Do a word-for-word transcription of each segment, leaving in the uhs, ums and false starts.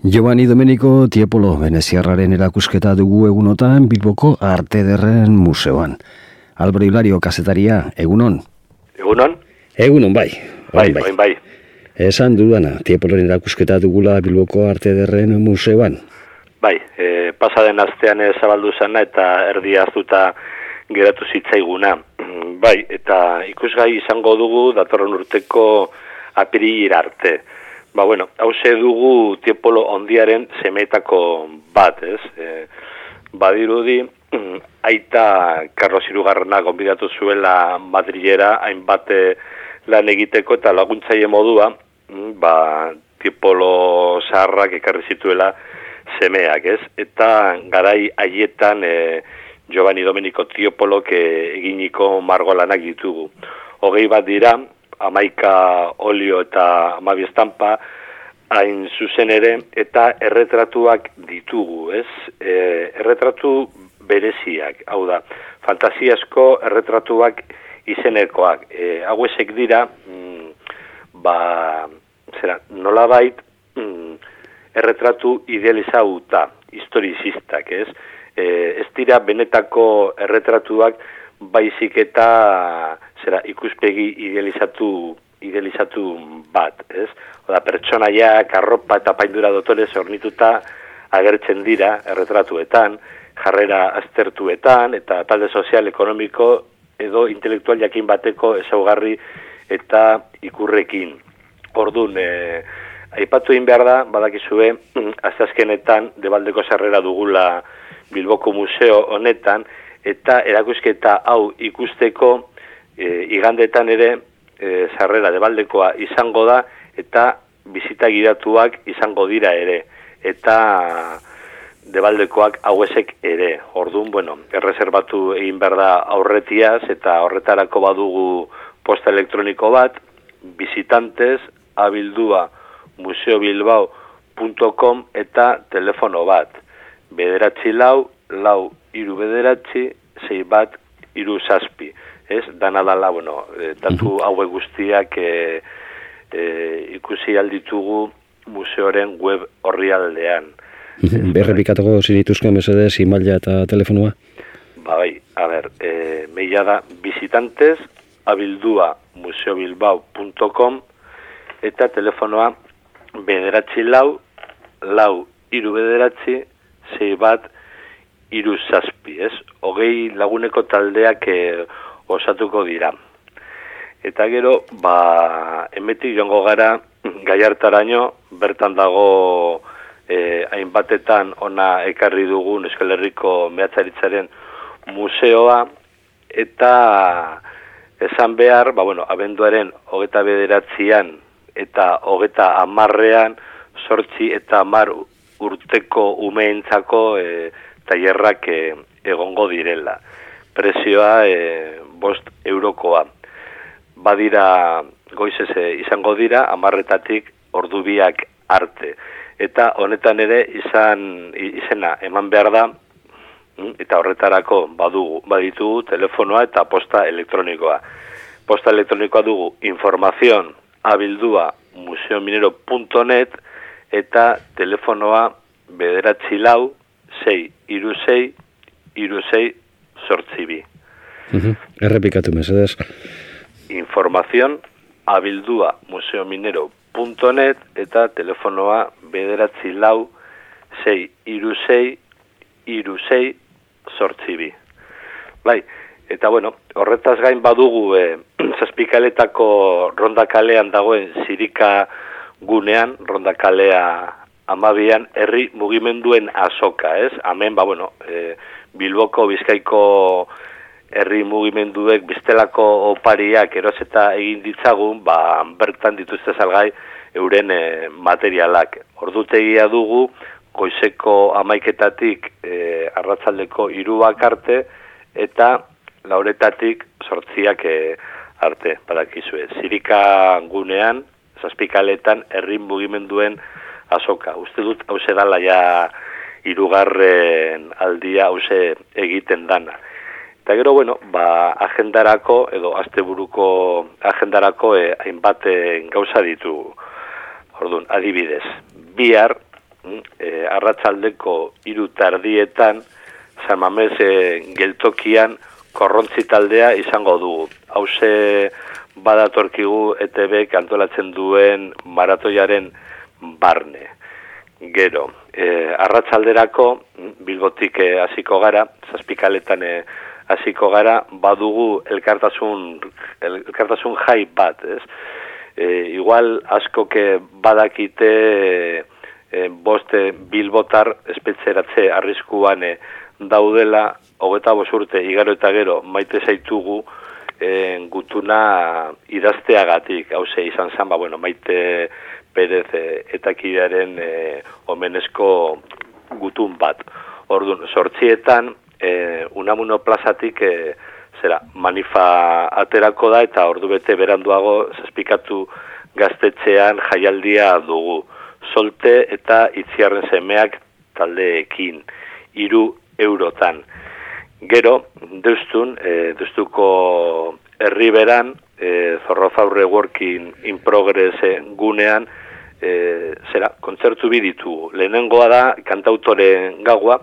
Giovanni Domenico Tiepolo veneziarraren erakusketa dugu egunotan Bilboko Arte Ederren Museoan. Álvaro Hilario kazetaria, egunon? Egunon? Egunon, bai. Bai, bai, bai. Esan dudana, Tiepoloren erakusketa dugula Bilboko Arte Ederren Museoan. Bai, e, pasaden astean zabaldu zana eta erdi hartuta geratu zitzaiguna. Bai, eta ikusgai izango dugu datorren urteko apirilera arte. Ba, bueno, hauze dugu Tiepolo ondiaren semeetako bat, ez? E, badirudi, aita Carlos Hirugarrena gonbidatu zuela Madrilera hainbat lan egiteko eta laguntzaile modua, ba, Tiepolo zaharrak ekarri zituela semeak, ez? Eta garai haietan e, Giovanni Domenico Tiepolok eginiko margolanak ditugu. Hogei bat dira, hamaika olio eta hamabi estampa, hain zuzen ere, eta erretratuak ditugu, ez? E, erretratu bereziak, hau da, fantasiasko erretratuak izenekoak. E, hauesek dira, mm, ba, zera, nolabait, mm, erretratu idealizauta, historizistak, ez? E, ez dira benetako erretratuak baizik eta zera, ikuspegi idealizatu, idealizatu bat, ez? Oda, pertsonaiak, arropa eta paindura dotores ornituta agertzen dira erretratuetan, jarrera aztertuetan, eta talde sozial, ekonomiko edo intelektual jakin bateko ezaugarri eta ikurrekin. Ordun, e, aipatu egin behar da, badakizue, asteazkenetan Debaldeko sarrera dugula Bilboko museo honetan, eta erakusketa hau ikusteko e, igandetan ere e, sarrera Debaldekoa izango da, eta bizita gidatuak izango dira ere, eta Debaldekoak hauesek ere. Orduan, bueno, erreserbatu egin behar da aurretiaz, eta horretarako badugu posta elektroniko bat, visitantes abildua museobilbao punto com eta telefono bat. Bederatzi lau, lau iru bederatzi, zei bat iru zazpi. Ez, dana dala, bueno, e, datu hauek guztiak e, e, ikusi alditugu museoren web orrialdean. Berrepikatuko zinituzko mesedez, imaila eta telefonua? Ba, bai, a ber, e, meila da visitantes abildua museobilbao punto com eta telefonoa bederatzi lau, lau iru bederatzi, zei bat iru zazpi, ez? Hogei laguneko taldeak e, osatuko dira. Eta gero, ba, emetik joango gara Gaiartaraino, bertan dago e, hainbatetan ona ekarri dugun Euskal Herriko Meatzaritzaren museoa, eta esan behar, ba, bueno, abenduaren hogeta bederatzian eta hogeta amarrean, sortzi eta amar urteko umeentzako e, tailerrak e, egongo direla. Prezioa e, bost eurokoa. Badira goizez e, izango dira, amarretatik ordubiak arte. Eta honetan ere izan izena eman behar da, eta horretarako badugu, baditugu telefonoa eta posta elektronikoa. Posta elektronikoa dugu informazion abildua museominero punto net eta telefonoa bederatzi lau, sei, iru sei, iru sei, sortzi bi. Uh-huh. Errepikatu mesedez. Informazion abildua museominero punto net eta telefonoa bederatzi lau, sei, iru sei, iru sei, sortzi bi. Bai, eta bueno, horretaz gain badugu e, zazpikaletako rondakalean dagoen zirika gunean, rondakalea amabian, herri mugimenduen azoka, ez? Hemen, ba, bueno, e, Bilboko, Bizkaiko herri mugimenduek bestelako opariak eroseta egin ditzagun, ba, bertan dituzte salgai euren e, materialak. Ordutegia dugu, goizeko hamaiketatik e, arratzaldeko hiruak arte, eta lauretatik sortziak e, arte, badakizue. Zirika gunean, zazpikaletan, herri mugimenduen azoka. Uste dut, hauze dala ja hirugarren aldia hauze egiten dana. Eta gero, bueno, ba, agendarako, edo asteburuko agendarako e, hainbat e, gauza ditu. Orduan, adibidez, bihar e, arratsaldeko hiru tardietan San Mames e, geltokian korrontzi taldea izango dugu. Hauze badatorkigu E T Bek antolatzen duen maratoiaren barne. Gero, e, arratsalderako Bilbotik hasiko e, gara, zazpikaletan e, hasiko gara, badugu elkartasun, elkartasun jai bat, ez? E, igual askoke badakite e, boste Bilbotar espetzeratze arriskuan e, daudela, hogeta bost urte igaro eta gero maite zaitugu e, gutuna idazteagatik, hauze izan zen, ba, bueno, Maite Perez e, eta kidearen e, omenezko gutun bat. Orduan, sortzietan, e, Unamuno plazatik e, zera, manifa aterako da eta ordu bete beranduago zazpikatu gaztetxean jaialdia dugu. Solte eta Itziarren semeak taldeekin, hiru eurotan. Gero, deustun, e, deustuko herriberan, e, Zorrozaurre Working in Progress gunean, e, zera, kontzertu bi ditugu. Lehenengoa da, kantautore gaua,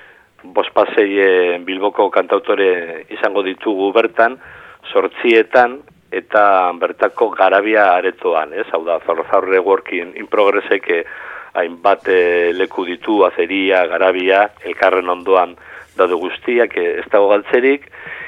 bospasei Bilboko kantautore izango ditugu bertan, sortzietan eta bertako Garabia aretoan, ez? Hau da, Zorrozaurre Working in Progressek hainbat leku ditu, Azeria, Garabia, elkarren ondoan daude guztiak, ez dago galtzerik,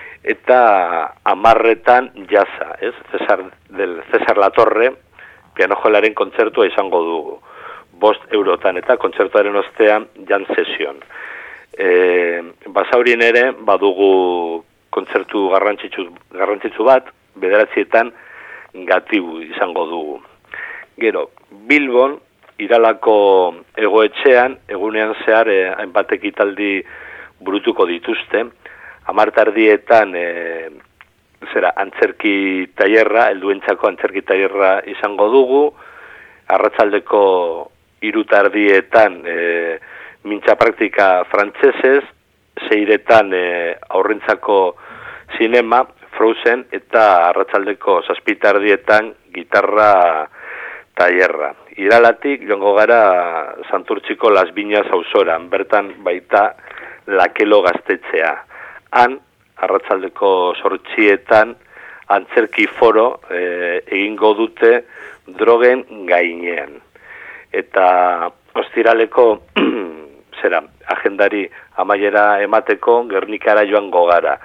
eta amarretan jaza, ez? Cesar, del Cesar Latorre, pianojolaren kontzertua izango dugu, bost eurotan, eta kontzertuaren ostean jan sesion. E, Basaurien ere badugu kontzertu garrantzitsu, garrantzitsu bat, bederatzietan Gatibu izango dugu. Gero, Bilbon, Iralako egoetxean, egunean zehar eh, hainbat ekitaldi burutuko dituzte, hamartardietan e, zera, antzerki tailerra, helduentzako antzerki tailerra izango dugu, arratsaldeko hiru tardietan e, mintza praktika frantsesez, seiretan e, aurrentzako zinema, Frozen, eta arratsaldeko zazpi tardietan gitarra tailerra. Iralatik joango gara Santurtziko Las Viñas auzoran, bertan baita Lakelo gaztetxea. Han, arratsaldeko zortzietan, antzerki foro e, egingo dute drogen gainean. Eta ostiraleko zera, agendari amaiera emateko Gernikara joango gara.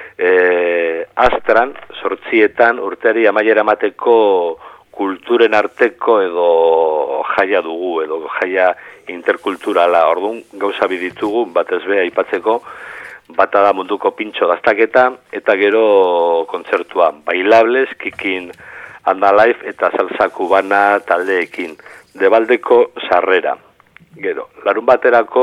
E, Astran, zortzietan, urteari amaiera emateko kulturen arteko edo jaia dugu, edo jaia interkulturala. Orduan, gauza biditugu, batez be aipatzeko, bata da munduko pintxo daztaketa, eta gero kontzertua Bailables, Kikin Andalife eta Salsa Kubana taldeekin. Debaldeko sarrera. Gero, larun baterako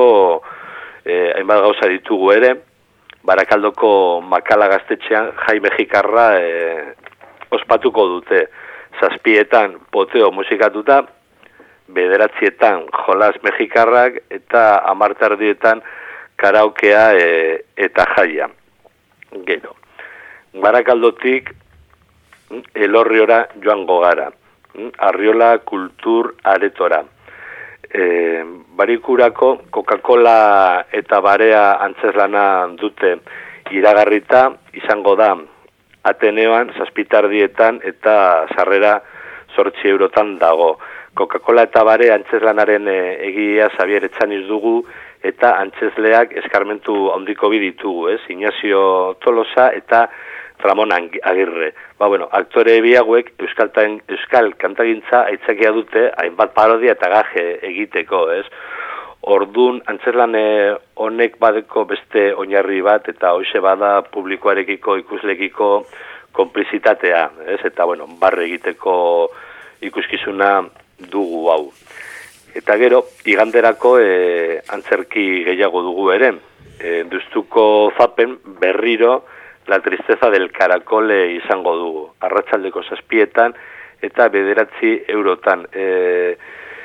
eh, hainbat gauza ditugu ere, Barakaldoko Makala gaztetxean jai mexikarra eh, ospatuko dute. Zazpietan poteo musikatuta, bederatzietan jolas mexikarrak eta hamartardietan karaokea e, eta jaia. Gero, Barakaldotik Elorriora joango gara, Arriola Kultur Aretora. E, Barikurako Coca-Cola eta Barea antzeslana dute iragarrita, izango da Ateneoan, zazpitardietan eta sarrera zortzi eurotan dago. Coca-Cola eta Bare antzeslanaren e, egia Xabier Etxaniz dugu eta antzesleak eskarmentu handiko bi ditugu, ez? Ignacio Tolosa eta Ramon Agirre. Ba, bueno, aktore bi hauek euskal, euskal kantagintza aitzakia dute hainbat parodia eta gaje egiteko, ez? Ordun antzerlan honek badeko beste oinarri bat eta hoxe bada publikoarekiko ikuslekiko konplizitatea, ez? Eta bueno, barre egiteko ikuskizuna dugu hau. Eta gero, iganderako e, antzerki gehiago dugu ere. E, Deustuko Zapen berriro La Tristeza del Caracol izango dugu. Arratsaldeko zazpietan eta bederatzi eurotan. E,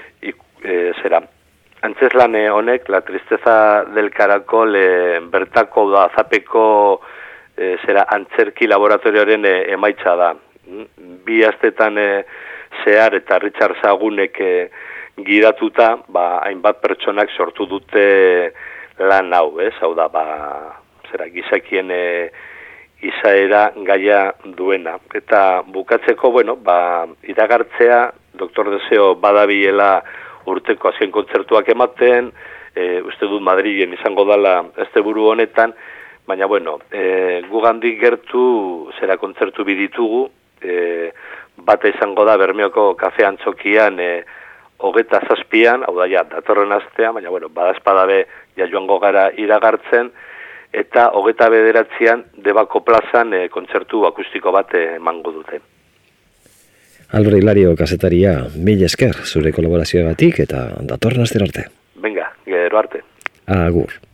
e, zera, Antzeslane honek, La Tristeza del Caracol e, bertako da Zapeko e, zera antzerki laboratorioaren e, emaitza da. Bi astetan e, zehar eta Richard Zagunek e, gidatuta, ba, hainbat pertsonak sortu dute lan hau, ez? Hau da, ba, zera, gizakien e, izaera gaia duena. Eta bukatzeko, bueno, ba, iragartzea, Doktor Deseo badabilela urteko azken kontzertuak ematen, e, uste dut Madrilen izango dala este buru honetan, baina, bueno, e, gugandik gertu zera kontzertu biditugu, e, bata izango da Bermeoko kafe antzokian e, hogeta zazpian, hau da ja, datorren astea, baina, bueno, badazpadabe ja joango gara iragartzen, eta hogeta bederatzean Debako plazan e, kontzertu akustiko bat emango dute. Álvaro Hilario kazetaria, mil esker zure kolaborazioagatik eta datorren astera arte. Venga, gero arte. Agur.